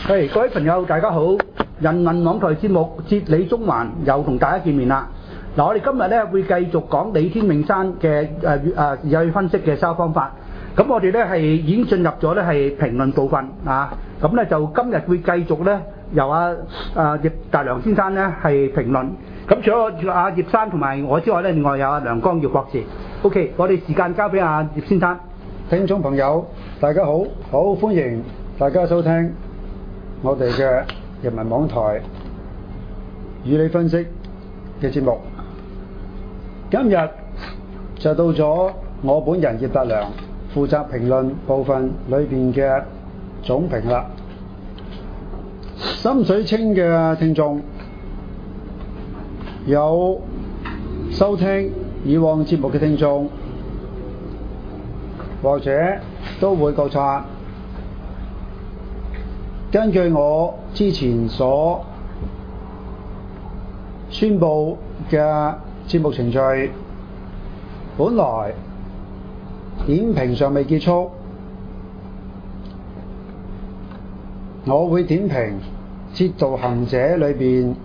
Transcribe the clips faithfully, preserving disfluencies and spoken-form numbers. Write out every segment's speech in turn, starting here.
係、各位朋友，大家好！人民網台節目《哲理中環》又同大家見面啦。嗱，我哋今日咧會繼續講李天命山嘅誒誒有分析嘅修方法。咁我哋咧係已經進入咗咧係評論部分啊。咁咧就今日會繼續咧由阿阿葉達良先生咧係評論。咁除咗阿葉生同埋我之外咧，另外有阿梁光耀博士。O.K. 我哋時間交俾阿葉先生。 聽眾朋友，大家好，好歡迎大家收聽我哋嘅人民網台與你分析嘅節目。今日就到咗我本人葉達良負責評論部分裏邊嘅總評啦。心水清嘅聽眾有收聽以往節目嘅聽眾，或者都會覺察，根據我之前所宣佈嘅節目程序，本來點評尚未結束，我會點評《哲道行者》裏邊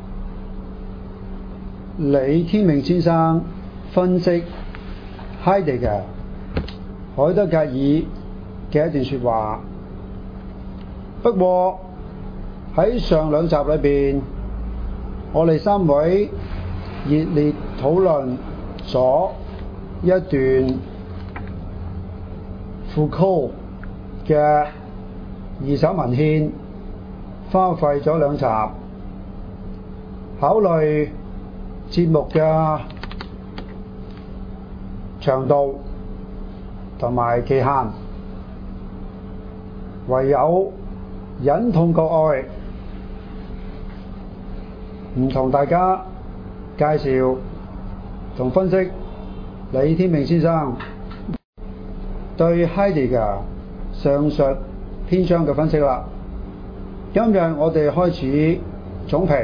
李天命先生分析 Heidegger 海德格爾嘅一段說話。不過喺上兩集裏邊，我哋三位熱烈討論咗一段傅柯嘅二手文獻，花費咗兩集。考慮節目嘅長度同埋期限，唯有忍痛割愛，唔同大家介紹同分析李天命先生對 Heidegger 上述篇章嘅分析啦。今日我哋開始總評。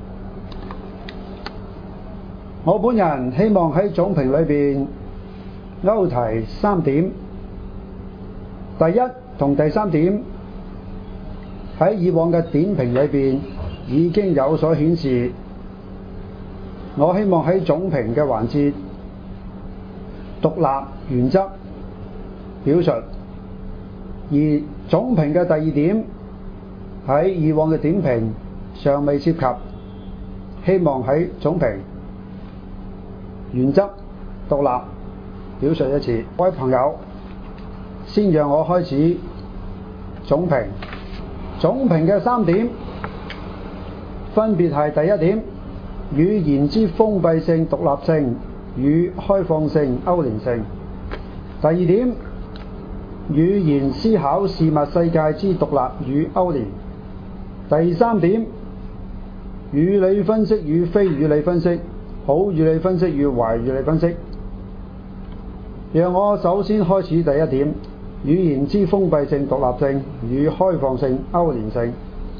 我本人希望喺總評裏邊勾提三點。第一同第三點喺以往嘅點評裏邊已經有所顯示，我希望喺總評嘅環節獨立原則表述，而總評嘅第二點喺以往嘅點評尚未涉及，希望喺總評原則獨立表述一次。各位朋友，先讓我開始總評。總評嘅三點分別係：第一點，語言之封閉性獨立性與開放性勾連性；第二點，語言思考事物世界之獨立與勾連；第三點，語理分析與非語理分析，好語理分析與壞語理分析。讓我首先開始第一點，語言之封閉性獨立性與開放性勾連性。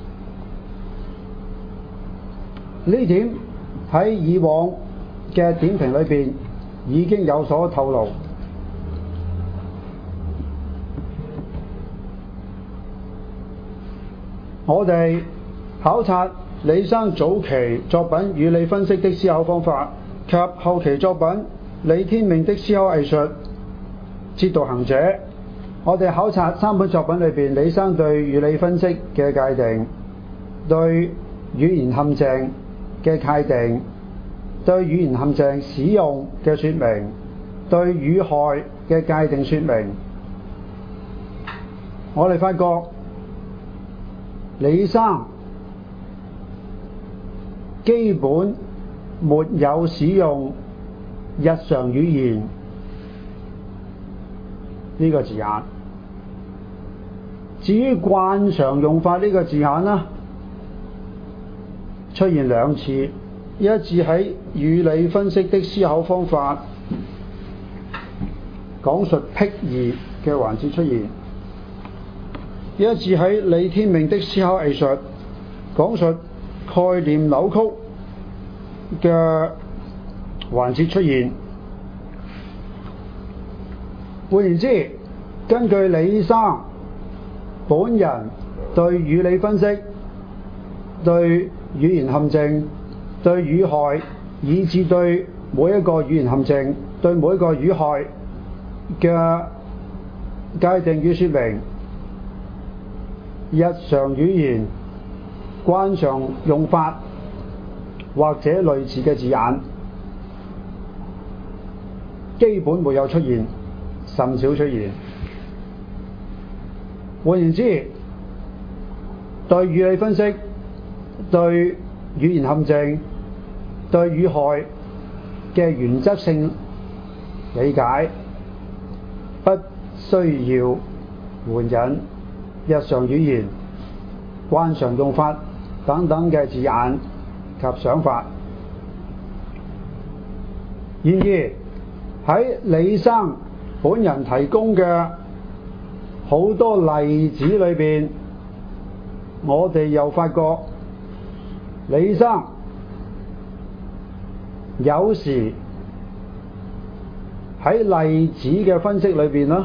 呢點喺以往嘅點評裏邊已經有所透露。我哋考察李生早期作品《語理分析的思考方法》及後期作品《李天命的思考藝術》《哲道行者》，我哋考察三本作品裏邊李生對語理分析嘅界定，對語言陷阱嘅界定，對語言陷阱使用嘅說明，對語害嘅界定說明。我哋發覺李生基本沒有使用日常語言呢個字眼。至於慣常用法呢個字眼呢，出現兩次，一次喺語理分析的思考方法講述僻義嘅環節出現，一次喺李天命的思考藝術講述概念扭曲嘅環節出現。換言之，根據李生本人對語理分析、對語言陷阱、對語害，以至對每一個語言陷阱、對每一個語害嘅界定與說明，日常語言慣常用法或者類似嘅字眼，基本沒有出現，甚少出現。換言之，對語理分析、對語言陷阱、對語害嘅原則性理解，不需要援引日常語言慣常用法等等嘅字眼及想法。然而喺李生本人提供嘅好多例子裏邊，我哋又發覺李生有時喺例子嘅分析裏邊啦，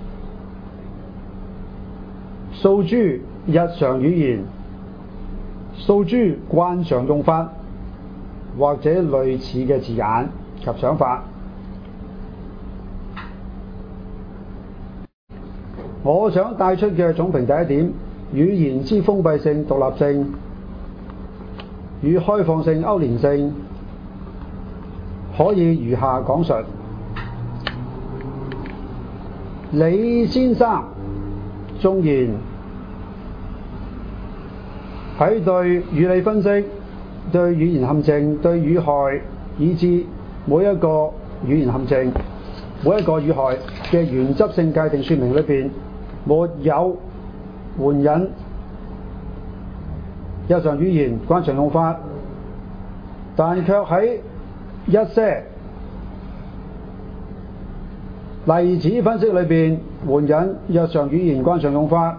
訴諸日常語言、訴諸慣常用法或者類似嘅字眼及想法。我想帶出嘅總評第一點，語言之封閉性、獨立性與開放性、勾連性，可以如下講述。李先生縱然喺對語理分析、對語言陷阱、對語害，以至每一個語言陷阱、每一個語害嘅原則性界定說明裏邊，沒有援引日常語言慣常用法，但卻喺一些例子分析裏邊援引日常語言慣常用法。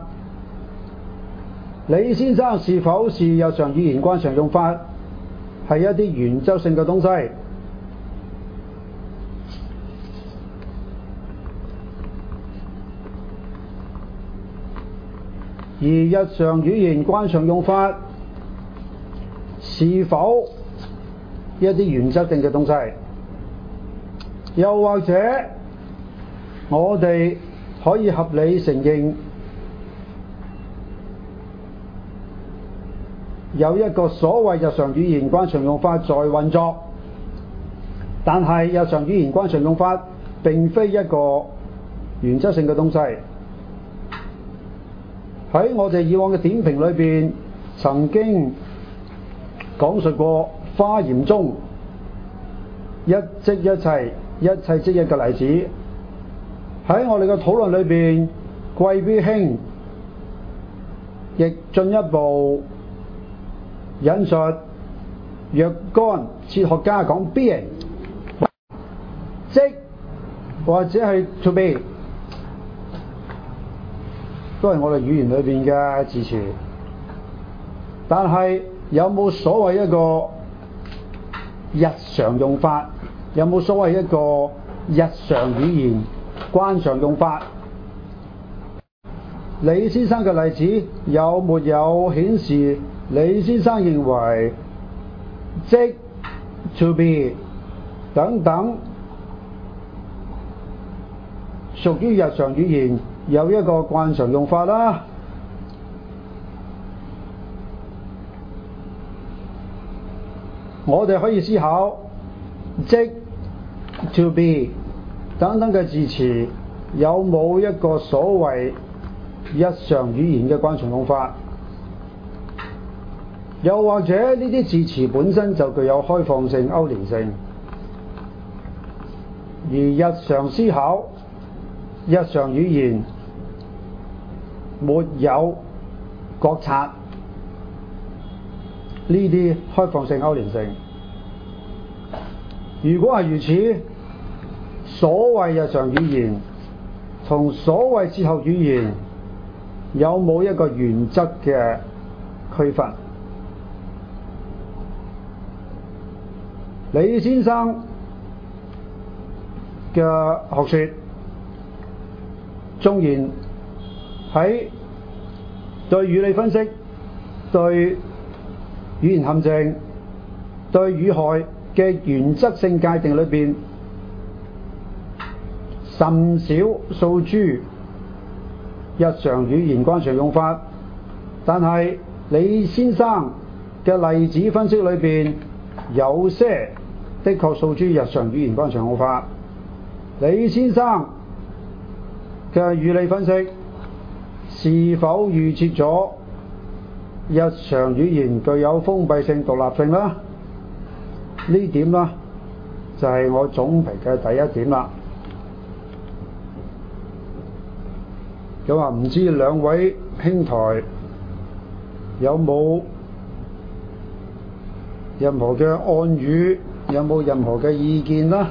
李先生是否是日常語言慣常用法，係一啲原則性嘅東西。而日常語言慣常用法是否一啲原則性嘅東西，又或者我哋可以合理承認有一個所謂日常語言慣常用法在運作，但係日常語言慣常用法並非一個原則性嘅東西。喺我哋以往嘅點評裏邊，曾經講述過花嚴中一即一切、一切即一嘅例子。喺我哋嘅討論裏邊，季必興亦進一步引述若干哲學家講 being， 即或者係 to be，都係我哋語言裏邊嘅字詞，但係有冇所謂一個日常用法？有冇所謂一個日常語言慣常用法？李先生嘅例子有沒有顯示李先生認為即 to be 等等屬於日常語言有一個慣常用法啦？我哋可以思考即 to be 等等嘅字詞有冇一個所謂日常語言嘅慣常用法，又或者呢啲字詞本身就具有開放性、勾連性，而日常思考、日常語言沒有覺察呢啲開放性、勾連性。如果係如此，所謂日常語言同所謂哲學語言有冇一個原則嘅區分？李先生嘅學說縱然喺對語理分析、對語言陷阱、對語害嘅原則性界定裏邊，甚少訴諸日常語言慣常用法，但係李先生嘅例子分析裏邊，有些的確訴諸日常語言慣常用法。李先生嘅語理分析是否預設咗日常語言具有封閉性、獨立性呢？呢點呢，就係我總評嘅第一點啦。咁啊，唔知兩位兄台有冇任何嘅暗語，有冇任何嘅意見呢？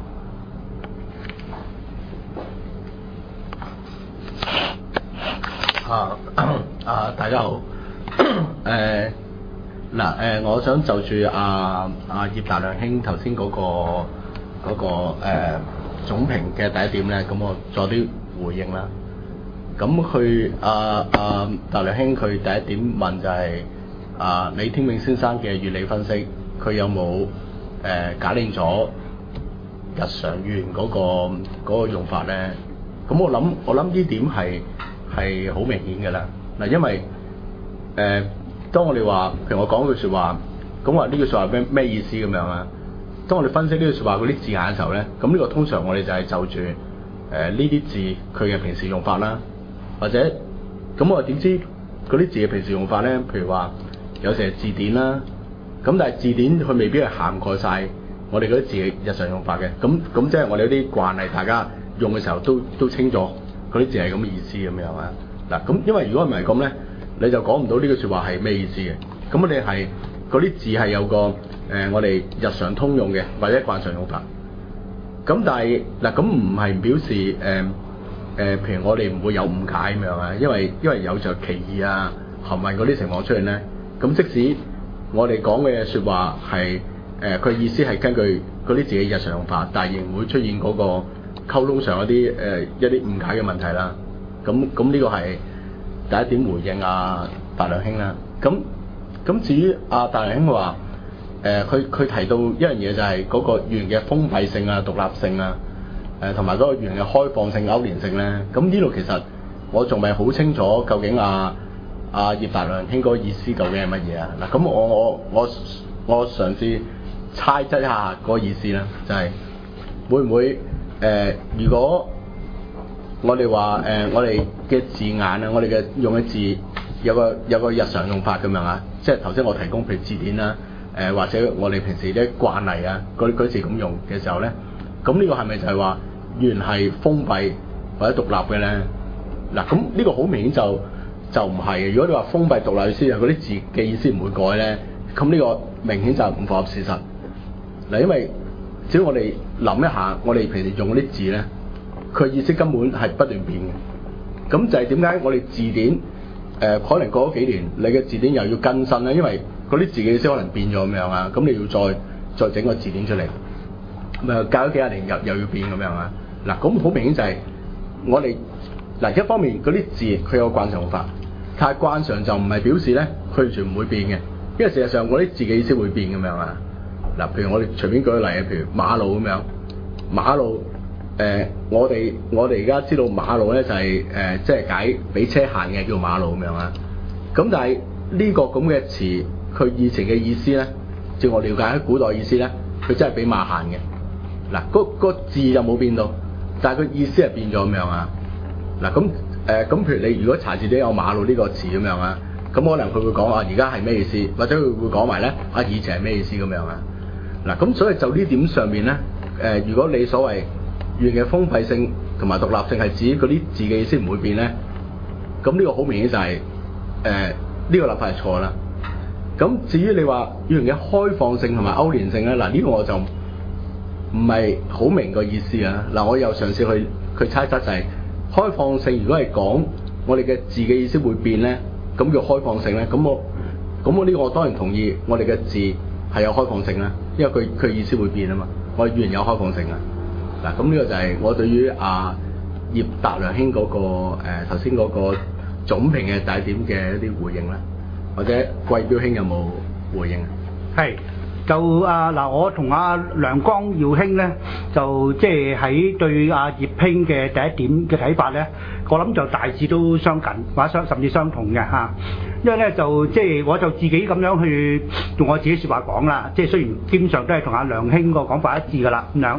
啊啊！大家好，誒嗱誒，我想就住阿阿葉達良兄頭先嗰個嗰、嗰個誒、呃、總評嘅第一點咧，咁我做啲回應啦。咁佢阿阿達良兄佢第一點問就係、是、啊李天命先生嘅語理分析，佢有冇誒假定咗日常語言嗰、嗰個嗰個用法咧？咁我諗我諗呢點係係好明顯嘅啦。嗱，因為誒、呃，當我哋話，譬如我講句説話，咁話呢句説話咩咩意思咁樣啊？當我哋分析呢句説話嗰啲字眼嘅時候咧，咁呢個通常我哋就係就住誒呢啲字佢嘅平時用法啦，或者咁我點知嗰啲字嘅平時用法咧？譬如話有時係字典啦，咁但係字典佢未必係涵蓋晒我哋嗰啲字嘅日常用法嘅，咁咁即係我哋有啲慣例，大家用嘅時候都都清楚嗰啲字係咁嘅意思咁樣啊。嗱，咁因為如果唔係咁咧，你就講唔到呢句説話係咩意思嘅。咁我哋係嗰啲字係有個誒、呃，我哋日常通用嘅或者慣常用法。咁但係嗱，咁唔係表示誒誒、呃呃，譬如我哋唔會有誤解咁樣啊。因為因為有著歧義啊、含混嗰啲情況出現咧。咁即使我哋講嘅説話係誒，佢、呃、意思係根據嗰啲字嘅日常用法，但係仍會出現嗰個溝通上一啲誒、呃、一啲誤解嘅問題啦。咁咁呢個係第一點回應啊達良兄啦。咁咁至於阿達良兄話誒，佢佢提到一樣嘢就係嗰個語言嘅封閉性啊、獨立性啊，誒同埋嗰個語言嘅開放性、勾連性咧。咁呢度其實我仲未好清楚究竟阿阿葉達良兄嗰個意思究竟係乜嘢啊？嗱，咁我我我我嘗試猜測一下嗰個意思啦，就係、是、會唔會誒、呃？如果我哋話誒，我哋嘅字眼啊，我哋嘅用嘅字有個有個日常用法咁樣啊，即係頭先我提供譬如字典啦，誒、呃、或者我哋平時啲慣例啊，嗰啲字咁用嘅時候咧，咁呢個係咪就係話語言係封閉或者獨立嘅咧？嗱，咁呢個好明顯就就唔係嘅。如果你話封閉獨立意思，嗰啲字嘅意思唔會改咧，咁呢個明顯就唔符合事實。嗱，因為只要我哋諗一下，我哋平時用嗰啲字咧，佢意思根本係不斷變嘅。咁就係點解我哋字典誒、呃、可能過咗幾年，你嘅字典又要更新咧？因為嗰啲字嘅意思可能變咗咁樣啊。咁你要再再整個字典出嚟，咪隔咗幾廿年又又要變咁樣啊？嗱，咁好明顯就係我哋嗱，一方面嗰啲字佢有個慣常用法，但係慣常就唔係表示咧佢完全唔會變嘅，因為事實上嗰啲字嘅意思會變咁樣啊。嗱，譬如我哋隨便舉個例啊，譬如馬路咁樣，馬路。誒、呃，我哋我哋而家知道馬路咧就係、是、誒、呃，即係解俾車行嘅叫馬路咁樣啊。咁但係呢個咁嘅詞，佢以前嘅意思咧，照我了解喺古代意思咧，佢真係俾馬行嘅。嗱，嗰個字就冇變到，但係佢意思係變咗咁樣啊。嗱，咁誒，咁譬如你如果查字典有馬路呢個詞咁樣啊，咁可能佢會講啊，而家係咩意思，或者佢會講埋咧啊，以前係咩意思咁樣啊。嗱，咁所以就呢點上面咧，誒、呃，如果你所謂語言嘅封閉性同埋獨立性係指嗰啲字嘅意思唔會變咧，咁呢個好明顯就係誒呢個立法係錯啦。咁至於你話語言嘅開放性同埋勾連性咧，嗱、這、呢個我就唔係好明個意思啊。嗱，我又嘗試去去猜測就係、是、開放性，如果係講我哋嘅字嘅意思會變咧，咁叫開放性咧。咁我咁我呢個我當然同意，我哋嘅字係有開放性啦，因為佢佢意思會變啊嘛。我哋語言有開放性啊。嗱，咁呢個就係我對於阿葉達良兄嗰個誒頭先嗰個總評嘅第一點嘅一啲回應咧？或者貴標兄有冇回應啊？ 係。就啊嗱，我同阿梁江耀兄咧，就即係喺對阿葉兄嘅第一點嘅睇法咧，我諗就大致都相近，或者相甚至相同嘅嚇。因為咧就即係我就自己咁樣去用我自己説話講啦，即係雖然基本上都係同阿梁兄個講法一致㗎啦咁樣。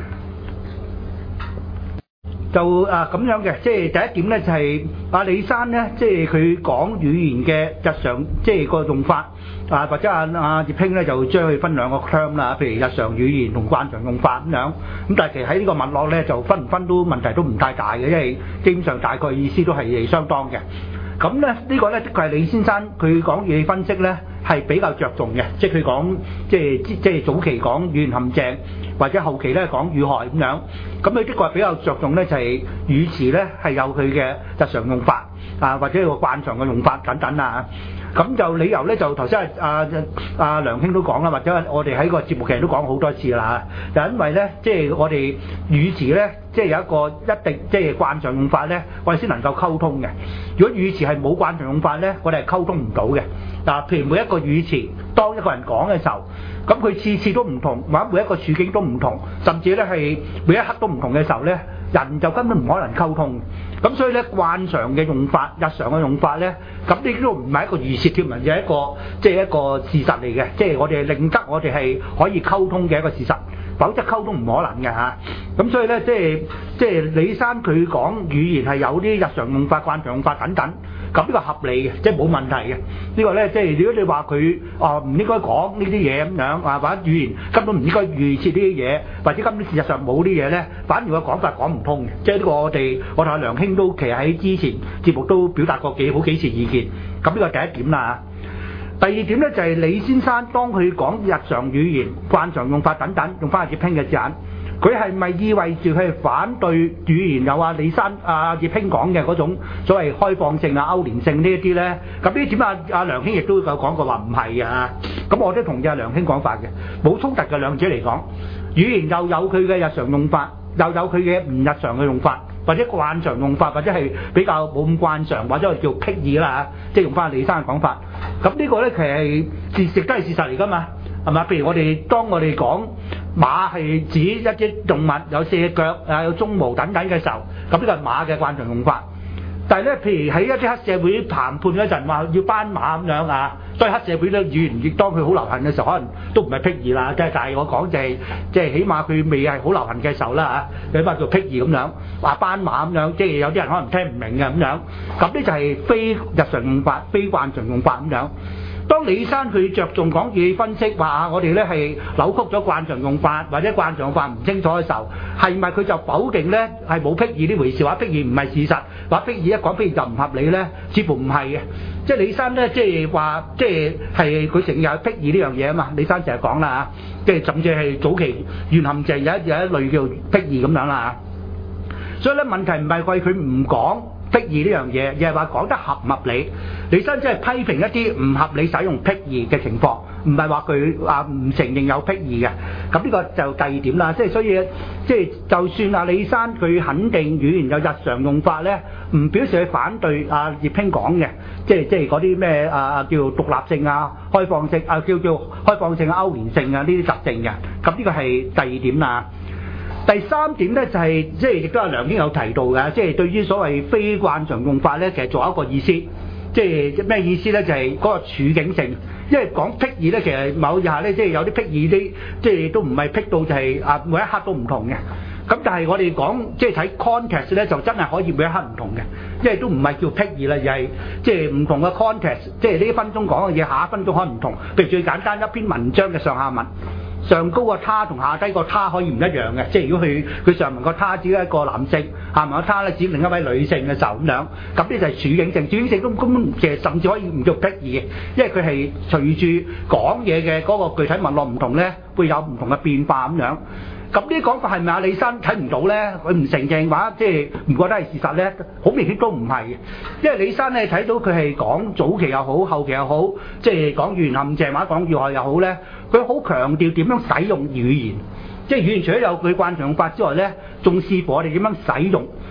就啊咁樣嘅，即係第一點咧就係、是、阿李生咧，即係佢講語言嘅日常，即係個用法啊，或者阿阿葉兄咧就將佢分兩個 term 啦，譬如日常語言同慣常用法咁樣。咁但係其實喺呢個脈絡咧，就分唔分都問題都唔太大嘅，因為基本上大概意思都係相當嘅。咁咧呢個咧的確係李先生佢講語言分析咧係比較着重嘅，即係佢講即係即係早期講語言陷阱，或者後期咧講語害咁樣。咁佢的確係比較着重咧就係語詞咧係有佢嘅日常用法啊，或者個慣常嘅用法等等啊。咁就理由咧就頭先阿阿阿梁兄都講啦，或者我哋喺個節目其實都講好多次啦嚇，就因為咧即係我哋語詞咧即係有一個一定即係慣常用法咧，我哋先能夠溝通嘅。如果語詞係冇慣常用法咧，我哋係溝通唔到嘅。嗱，譬如每一個語詞，當一個人講嘅時候，咁佢次次都唔同，或者每一個處境都唔同，甚至咧係每一刻都唔同嘅時候咧，人就根本唔可能溝通。咁所以咧，慣常嘅用法、日常嘅用法咧，咁呢都唔係一個預設條文，而係一個即係一個事實嚟嘅，即係我哋令得我哋係可以溝通嘅一個事實，否則溝通唔可能嘅嚇。咁所以咧，即係即係李生佢講語言係有啲日常用法、慣常用法等等。咁呢個合理嘅，即係冇問題嘅。呢個咧，即係如果你話佢啊唔應該講呢啲嘢咁樣啊，或者語言根本唔應該預設呢啲嘢，或者根本事實上冇啲嘢咧，反而個講法講唔通嘅。即係呢個我哋我同阿梁兄都其實喺之前節目都表達過幾好幾次意見。咁呢個第一點啦。第二點咧就係李先生當佢講日常語言、慣常用法等等，用翻阿葉兄嘅字眼。佢係咪意味住佢係反對語言有啊李生啊葉兄講嘅嗰種所謂開放性啊勾連性呢一啲咧？咁呢點啊阿梁兄亦都有講過話唔係嘅啊。咁我都同意阿梁兄講法嘅，冇衝突嘅兩者嚟講，語言又有佢嘅日常用法，又有佢嘅唔日常嘅用法，或者慣常用法，或者係比較冇咁慣常，或者係叫僻義啦嚇，即係用翻李生嘅講法。咁呢個咧其實係事實都係事實嚟㗎嘛，係嘛？譬如我哋當我哋講馬係指一啲動物有四腳啊，有鬃毛等等嘅時候，咁呢個係馬嘅慣常用法。但係咧，譬如喺一啲黑社會談判嗰陣話要斑馬咁樣啊，所以黑社會咧語言亦當佢好流行嘅時候，可能都唔係僻義啦。即係但係我講就係即係起碼佢未係好流行嘅時候啦嚇，起碼叫僻義咁樣話斑馬咁樣，即係有啲人可能聽唔明嘅咁樣。咁呢就係非日常用法、非慣常用法咁樣。當李生佢着重講語分析，話我哋咧係扭曲咗慣常用法或者慣常用法唔清楚嘅時候，係咪佢就否定咧係冇僻義呢回事？話僻義唔係事實，話僻義一講僻義就唔合理咧？似乎唔係嘅。即係李生咧，即係話即係係佢承認有僻義呢樣嘢啊嘛。李生成日講啦嚇，即係甚至係早期語言陷阱有一有一類叫僻義咁樣啦嚇。所以咧問題唔係為佢唔講僻義呢樣嘢，而係話講得合唔合理。李生即係批評一啲唔合理使用僻義嘅情況，唔係話佢話唔承認有僻義嘅。咁呢個就第二點啦。即係所以，即係就算阿李生佢肯定語言有日常用法咧，唔表示佢反對阿葉兄講嘅，即係即係嗰啲咩啊叫獨立性啊、開放性啊，叫叫開放性啊、勾連性啊呢啲特性嘅。咁呢個係第二點啦。第三點咧就係、是、即係亦都阿梁兄有提到嘅，即係對於所謂非慣常用法咧，其實仲有一個意思，即係咩意思咧？就係、是、嗰個處境性，因為講僻義咧，其實某下咧，即係有啲僻義啲，即係都唔係僻到就係啊每一刻都唔同嘅。咁但係我哋講即係睇 context 咧，就真係可以每一刻唔同嘅，因為都唔係叫僻義啦，而係即係唔同嘅 context，即係呢一分鐘講嘅嘢，下一分鐘可能唔同。譬如最簡單一篇文章嘅上下文。上高個他同下低個他可以唔一樣嘅，即係如果佢佢上文個他指一個男性，下文個他咧指另一位女性嘅時候咁樣，咁呢就係處境性，處境性都根本其實甚至可以唔叫僻義嘅，因為佢係隨住講嘢嘅嗰個具體脈絡唔同咧，會有唔同嘅變化咁樣。咁呢啲講法係咪阿李生睇唔到咧？佢唔承認話，即係唔覺得係事實咧？好明顯都唔係嘅，因為李生咧睇到佢係講早期又好，後期又好，即係講語言陷阱或者講語害又好咧，佢好強調點樣使用語言，即係語言除咗有佢慣常用法之外咧，仲視乎我哋點樣使用。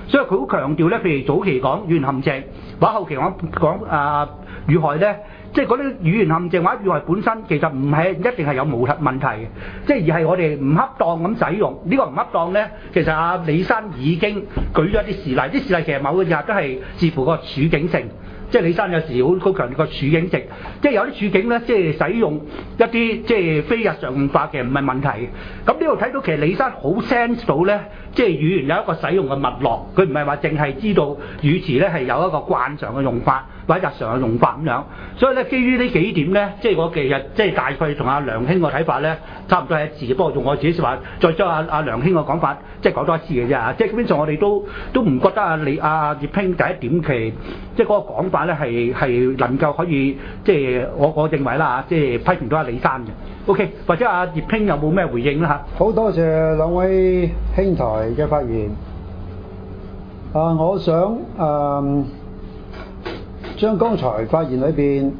所以佢好強調咧，譬如早期講語言陷阱，或者後期講講啊語害咧。即係嗰啲語言陷阱或者語害本身其實唔係一定係有冇問題嘅，即係而係我哋唔恰當咁使用。呢、這個唔恰當咧，其實阿李生已經舉咗一啲事例，啲事例其實某個日都係視乎個處境性。即係李生有時好好強調個處境性，即係有啲處境咧，即係使用一啲即係非日常用法嘅唔係問題嘅。咁呢度睇到其實李生好 sense 到咧，即係語言有一個使用嘅脈絡，佢唔係話淨係知道語詞咧係有一個慣常嘅用法或者日常嘅用法咁樣。所以咧，基於呢幾點咧，即係我其實即係大概同阿梁兄個睇法咧，差唔多係一致嘅。不過用我自己説話，再將阿阿梁兄個講法即係講多一次嘅啫嚇。即係基本上我哋都都唔覺得阿李阿葉兄第一點其即係嗰個講法咧係係能夠可以即係我我認為啦嚇，即係批評到阿李生嘅。OK， 或者阿葉兄有冇咩回應啦嚇？ 好多謝兩位兄台嘅發言。啊，我想誒、呃、將剛才發言裏邊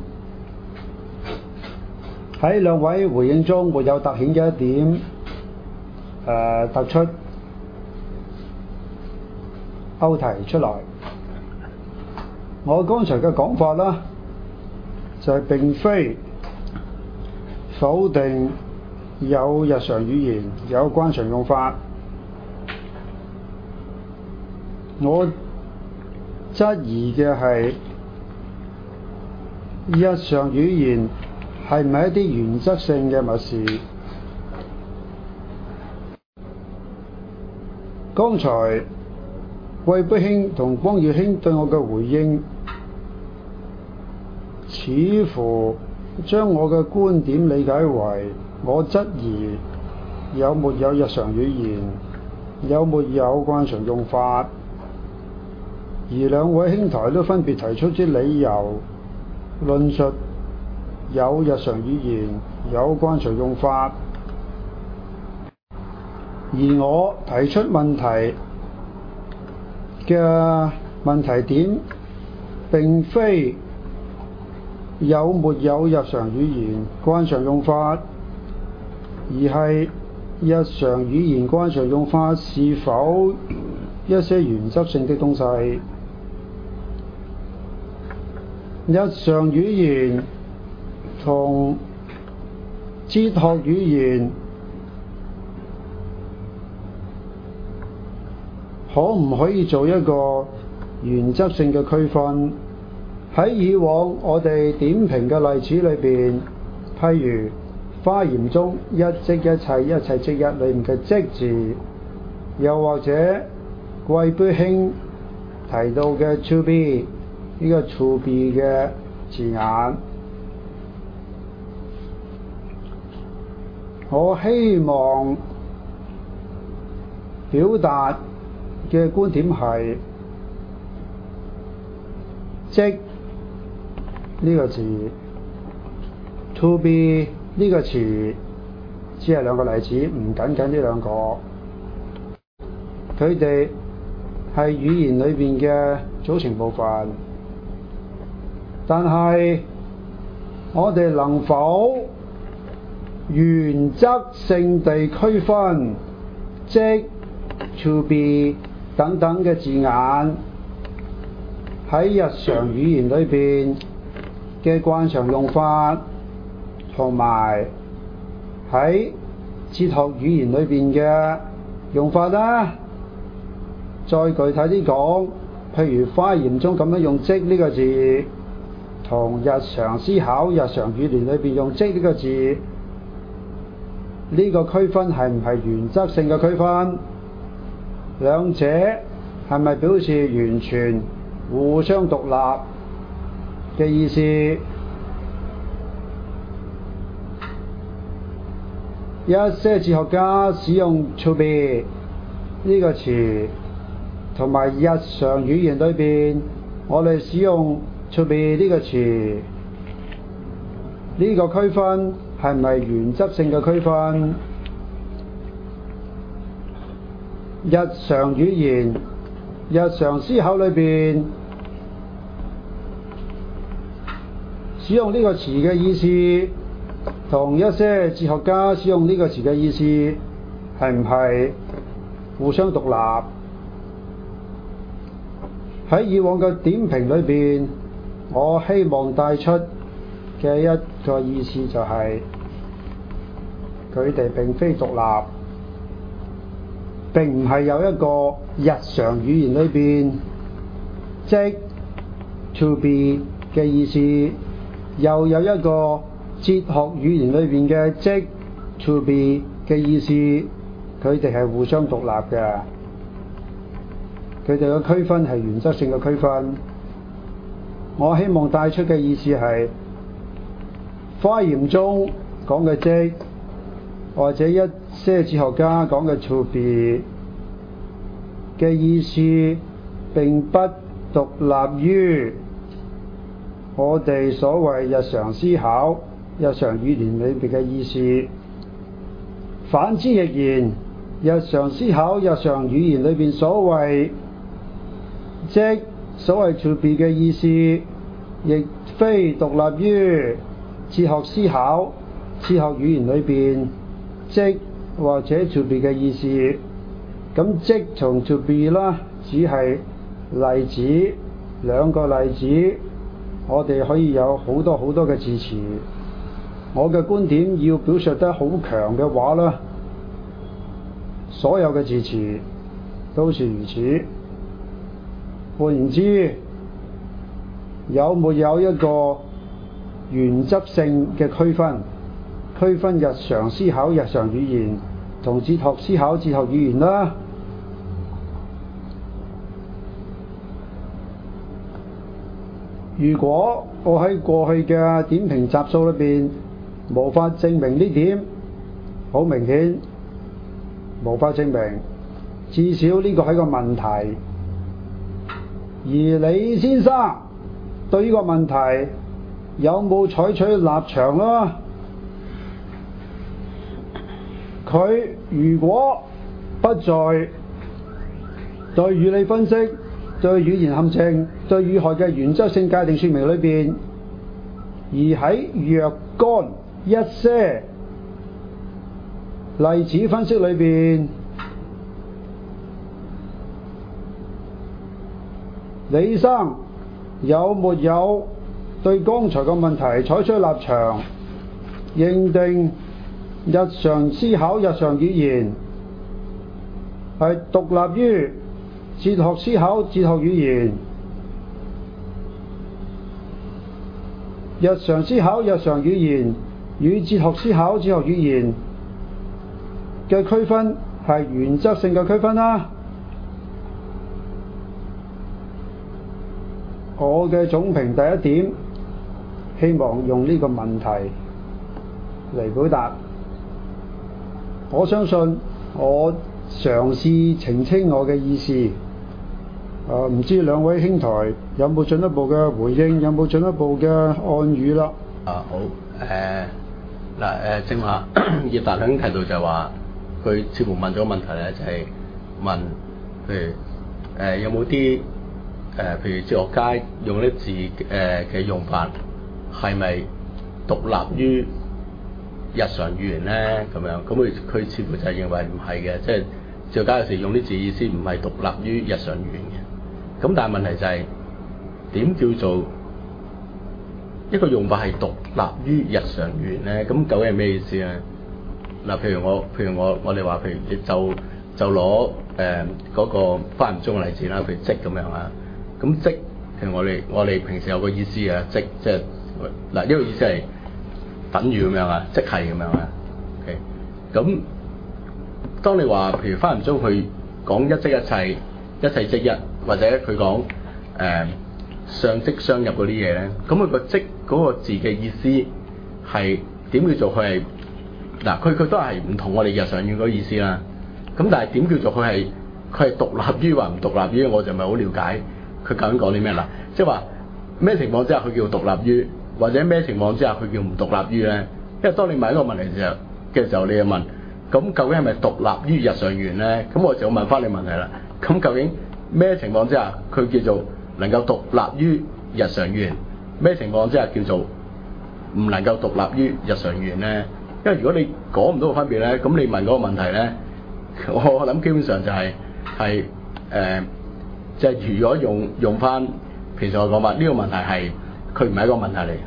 喺兩位回應中沒有突顯嘅一點誒、呃、突出勾提出來。我剛才嘅講法啦，就係、是、並非否定有日常語言有慣常用法，我質疑嘅係日常語言係唔係一啲原則性嘅物事。剛才貴杯兄同光耀兄對我嘅回應，似乎將我嘅觀點理解為我質疑有沒有日常語言，有沒有慣常用法，而兩位兄台都分別提出啲理由，論述有日常語言，有慣常用法，而我提出問題嘅問題點並非有沒有日常語言慣常用法，而係日常語言慣常用法是否一些原則性的東西。日常語言同哲學語言可唔可以做一個原則性嘅區分？喺以往我哋點評嘅例子裏邊，譬如花言中一即一切，一切即一裏面嘅即字，又或者貴杯兄提到嘅 to be 呢個 to be 嘅字眼，我希望表達嘅觀點係即呢個字 to be 呢個詞只係兩個例子，唔僅僅呢兩個，佢哋係語言裏邊嘅組成部分。但係我哋能否原則性地區分即 to be 等等嘅字眼喺日常語言裏邊嘅慣常用法，同埋喺哲學語言裏邊嘅用法啦？再具體啲講，譬如花言中咁樣用即呢個字，同日常思考、日常語言裏邊用即呢個字，呢個區分係唔係原則性嘅區分？兩者係咪表示完全互相獨立嘅意思？一些哲學家使用 to be 呢個詞，同埋日常語言裏邊我哋使用 to be 呢個詞，呢個區分係咪原則性嘅區分？日常語言、日常思考裏邊使用呢個詞嘅意思，同一些哲學家使用呢個詞嘅意思係唔係互相獨立？ 喺以往嘅點評裏邊，我希望帶出嘅一個意思就係佢哋並非獨立，並唔係有一個日常語言裏邊即 to be 嘅意思，又有一個哲學語言裏邊嘅即 to be 嘅意思，佢哋係互相獨立嘅。佢哋嘅區分係原則性嘅區分。我希望帶出嘅意思係華嚴中講嘅即，或者一些哲學家講嘅 to be 嘅意思，並不獨立於我哋所謂日常思考、日常語言裏邊嘅意思。反之亦然，日常思考、日常語言裏邊所謂即所謂 to be 嘅意思，亦非獨立於哲學思考、哲學語言裏邊即或者 to be 嘅意思。咁即同 to be 啦，只係例子，兩個例子，我哋可以有好多好多嘅字詞。我嘅觀點要表述得好強嘅話啦，所有嘅字詞都是如此。換言之，有沒有一個原則性嘅區分，區分日常思考、日常語言同哲學思考、哲學語言啦？如果我喺過去嘅點評集數裏邊無法證明呢點，好明顯無法證明，至少呢個係個問題。而李先生對呢個問題有冇採取立場啦？佢如果不在對語理分析、對語言陷阱、對語害嘅原則性界定說明裏邊，而喺若干一些例子分析裏邊，李生有沒有對剛才嘅問題採取立場，認定日常思考、日常語言係獨立於哲學思考、哲學語言？日常思考、日常語言與哲學思考、哲學語言嘅區分係原則性嘅區分啦。我嘅總評第一點，希望用呢個問題嚟表達。我相信我嘗試澄清我嘅意思。誒、呃，唔知兩位兄台有冇進一步嘅回應，有冇進一步嘅暗語啦？ 啊好，誒嗱誒，正話葉達兄提到就係話，佢似乎問咗個問題咧，就係、是、問，譬如誒、呃、有冇啲誒譬如哲學家用啲字誒嘅用法係咪獨立於日常語言咧？咁樣咁佢佢似乎就係認為唔係嘅，即係哲學家有時用啲字意思唔係獨立於日常語言嘅。咁但係問題就係、是、點叫做一個用法係獨立於日常語言咧？咁究竟係咩意思咧？嗱，譬如我譬如我我哋話譬如你就就攞誒嗰個華嚴中嘅例子啦，譬如即咁樣啊。咁即譬如我哋我哋平時有個意思啊，即即係嗱呢個意思係等於咁樣啊，即係咁樣啊。OK，咁當你話譬如華嚴中去講一即一切，一切即一，或者佢講誒相即相入嗰啲嘢咧，咁佢個即嗰個字嘅意思係點叫做佢係嗱？佢佢都係唔同我哋日常語言嗰個意思啦。咁但係點叫做佢係佢係獨立於或唔獨立於？我就唔係好了解佢究竟講啲咩啦。即係話咩情況之下佢叫獨立於，或者咩情況之下佢叫唔獨立於咧？因為當你問一個問題嘅時候嘅時候，你就問咁究竟係咪獨立於日常語言咧？咁我就問翻你問題啦。咁究竟咩情況之下佢叫做能夠獨立於日常語言？咩情況之下叫做唔能夠獨立於日常語言咧？因為如果你講唔到個分別咧，咁你問嗰個問題咧，我諗基本上就係係誒就係、如果用用翻平時我講法，呢、這個問題係佢唔係一個問題嚟。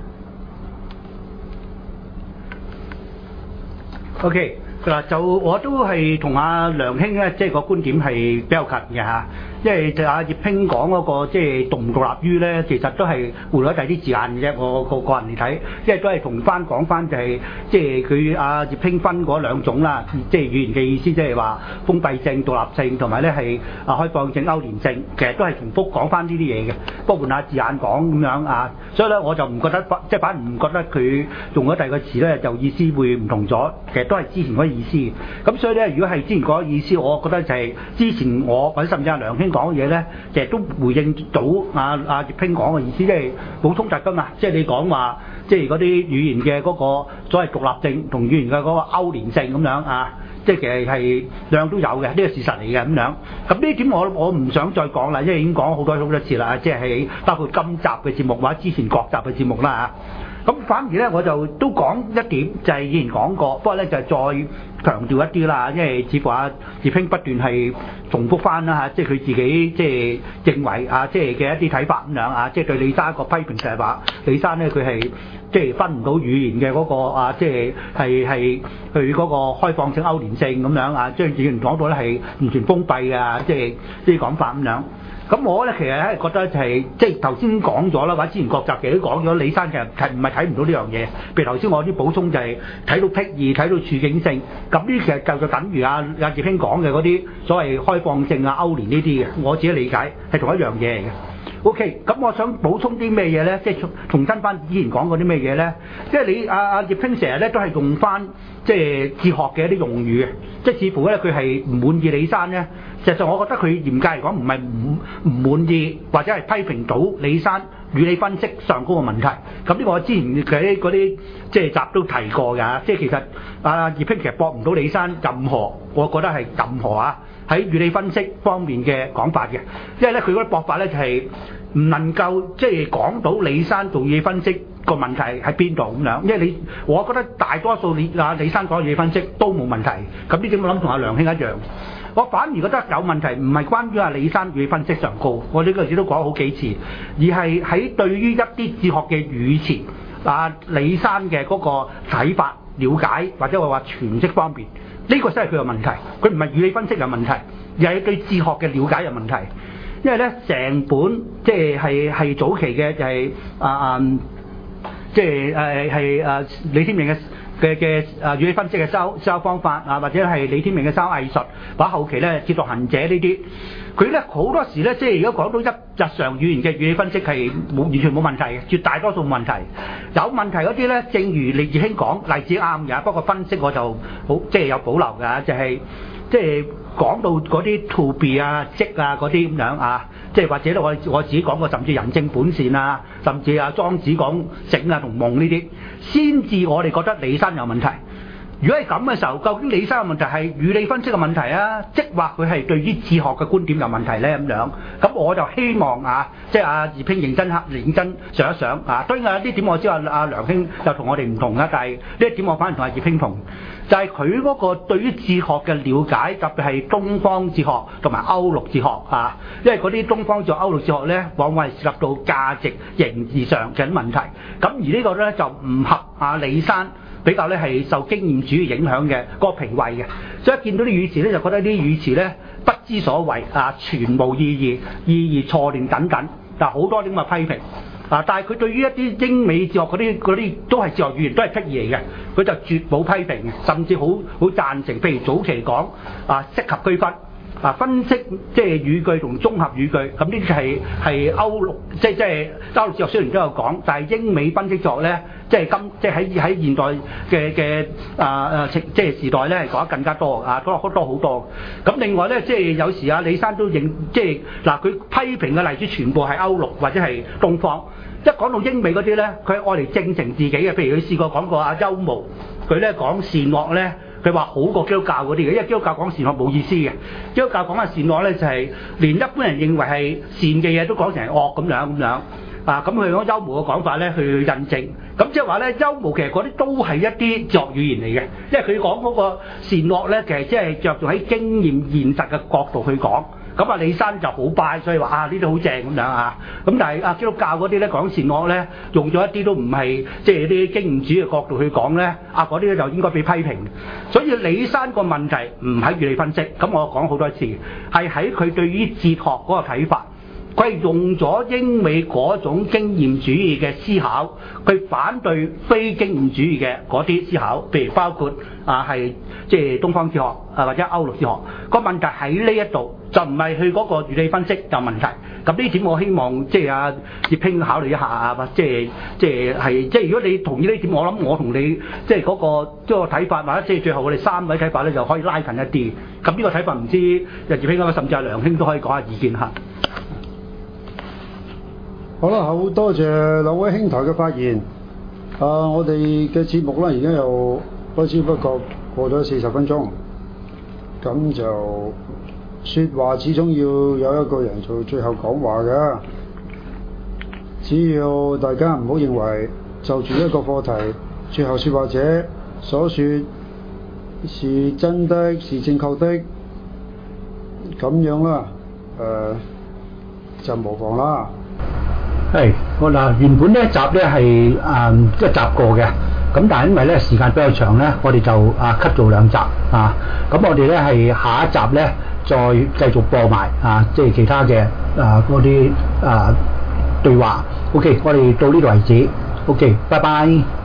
OK。嗱，就我都係同阿梁兄咧，即係個觀點係比較近嘅嚇，因為就阿葉兄講嗰個即係獨唔獨立於咧，其實都係換咗第啲字眼嘅啫。我個個人嚟睇，因為都係同翻講翻就係即係佢阿葉兄分嗰兩種啦，即係語言嘅意思，即係話封閉性、獨立性同埋咧係啊開放性、勾連性，其實都係重複講翻呢啲嘢嘅，不過換下字眼講咁樣啊。所以咧我就唔覺得，即係反而唔覺得佢用咗第二個詞咧，就意思會唔同咗。其實都係之前嗰意思，咁所以咧，如果係之前嗰個意思，我覺得就係之前我或者甚至阿梁兄講嘅嘢咧，其實都回應到阿阿葉兄講嘅意思，即係冇衝突噶嘛。即係你講話，即係嗰啲語言嘅嗰個所謂獨立性同語言嘅嗰個勾連性咁樣啊，即係其實係兩樣都有嘅，呢個事實嚟嘅咁樣。咁呢點我我唔想再講啦，因為已經講好多好多次啦，即係包括今集嘅節目或者之前各集嘅節目啦嚇。咁反而咧，我就都講一點，就係以前講過，不過咧就係再強調一啲啦，因為似乎阿葉兄不斷係重複翻啦嚇，即係佢自己即係認為啊，即係嘅一啲睇法咁樣啊，即係對李生個批評就係話李生咧佢係即係分唔到語言嘅嗰個啊，即係係係佢嗰個開放性、勾連性咁樣啊，將語言講到咧係完全封閉啊，即係啲講法咁樣。咁我咧其實咧覺得就係即係頭先講咗啦，或者之前各集其實都講咗，李生其實係唔係睇唔到呢樣嘢？譬如頭先我啲補充就係睇到僻義，睇到處境性，咁呢其實就就等於阿阿葉兄講嘅嗰啲所謂開放性啊、勾連呢啲嘅，我自己理解係同一樣嘢嚟嘅。OK，咁我想補充啲咩嘢咧？即係重重新翻之前講過啲咩嘢咧？即係你阿阿葉兄成日咧都係用翻即係哲學嘅一啲用語嘅，即係似乎咧佢係唔滿意李生咧。實際上，我覺得佢嚴格嚟講唔係唔唔滿意，或者係批評到李生語理分析上高嘅問題。咁呢個我之前喺嗰啲即係集都提過㗎。即係其實阿葉兄其實駁唔到李生任何，我覺得係任何啊喺語理分析方面嘅講法嘅。因為咧佢嗰啲駁法咧就係唔能夠即係講到李生做語理分析個問題喺邊度咁樣。因為你我覺得大多數李阿李生講語理分析都冇問題。咁呢點我諗同阿梁兄一樣。我反而覺得有問題，唔係關於阿李生語理分析上高，我呢個字都講好幾次，而係喺對於一啲哲學嘅語詞，啊李生嘅嗰個睇法、了解或者我話詮釋方面，呢、這個先係佢嘅問題。佢唔係語理分析有問題，而係對哲學嘅了解有問題。因為咧，成本即係係係早期嘅就係、是、啊啊，即係誒係啊李天命嘅。嘅嘅誒語理分析嘅收收方法啊，或者係李天命嘅收藝術，或者後期咧哲學行者呢啲，佢咧好多時咧，即係如果講到一日常語言嘅語理分析係冇完全冇問題嘅，絕大多數冇問題。有問題嗰啲咧，正如李葉兄講，例子啱嘅，不過分析我就好即係有保留㗎，就係即係講到嗰啲 to be 啊、即啊嗰啲咁樣啊，即係或者咧我我自己講過，甚至人證本善啊，甚至啊莊子講醒啊同夢呢啲。先至我哋覺得李生有問題。如果係咁嘅時候，究竟李生嘅問題係語理分析嘅問題啊，即或佢係對於哲學嘅觀點有問題咧咁樣？咁我就希望啊，即係阿葉兄認真刻認真想一想啊。當然啊，呢點我知阿阿梁兄就同我哋唔同啦，但係呢一點我反而同阿葉兄同，就係佢嗰個對於哲學嘅了解，特別係東方哲學同埋歐陸哲學啊。因為嗰啲東方哲學、歐陸哲學咧，往往係涉及到價值形而上嘅問題。咁而呢個咧就唔合阿李生。比較咧係受經驗主義影響嘅嗰個評位嘅，所以一見到啲語詞咧就覺得啲語詞咧不知所謂啊，全無意義、意義錯亂等等，但係好多啲咁嘅批評啊。但係佢對於一啲英美哲學嗰啲嗰啲都係哲學語言，都係僻義嚟嘅，佢就絕冇批評，甚至好好贊成。譬如早期講啊，適合區分。啊，分析即係語句同綜合語句，咁呢啲係係歐陸，即係即係歐陸哲學雖然都有講，但係英美分析作咧，即係今即係喺喺現代嘅嘅啊啊即係時代咧係講得更加多啊，多好多好多。咁另外咧，即係有時啊，李生都認即係嗱，佢批評嘅例子全部係歐陸或者係東方。一講到英美嗰啲咧，佢係愛嚟證成自己嘅，譬如佢試過講過阿邱無，佢咧講善惡咧。佢話好過基督教嗰啲嘅，因為基督教講善惡冇意思嘅。基督教講嘅善惡咧就係、是、連一般人認為係善嘅嘢都講成係惡咁樣咁樣啊！咁佢用邱無嘅講法咧去印證，咁即係話咧邱無其實嗰啲都係一啲哲學語言嚟嘅，因為佢講嗰個善惡咧其實即係着重喺經驗現實嘅角度去講。 咁啊李生就好拜，所以話啊呢啲好正咁樣啊。咁但係啊基督教嗰啲咧講善惡咧，用咗一啲都唔係即係啲經驗主義嘅角度去講咧，啊嗰啲咧就應該被批評。所以李生個問題唔喺語理分析，咁我講好多次，係喺佢對於哲學嗰個睇法。佢係用咗英美嗰種經驗主義嘅思考，佢反對非經驗主義嘅嗰啲思考，譬如包括啊係即係東方哲學啊或者歐陸哲學。個問題喺呢一度，就唔係去嗰個語理分析有問題。咁呢點我希望即係阿葉兄考慮一下啊，或即係即係係即係如果你同意呢點，我諗我同你即係嗰個即係個睇法，或者即係最後我哋三位睇法咧，就可以拉近一啲。咁呢個睇法唔知葉兄啊，甚至係梁兄都可以講下意見嚇。 好啦，好多謝兩位兄台嘅發言。啊，我哋嘅節目咧，而家又不知不覺過咗四十分鐘。咁就説話始終要有一個人做最後講話嘅。只要大家唔好認為就住一個課題，最後説話者所説是真的是正確的，咁樣啦，誒、呃、就無妨啦。 係，我嗱原本呢一集咧係誒一集過嘅，咁但係因為咧時間比較長咧，我哋就啊 cut 做兩集啊，咁我哋咧係下一集咧再繼續播埋啊，即係其他嘅啊嗰啲啊對話。OK，我哋到呢度為止。OK，拜拜。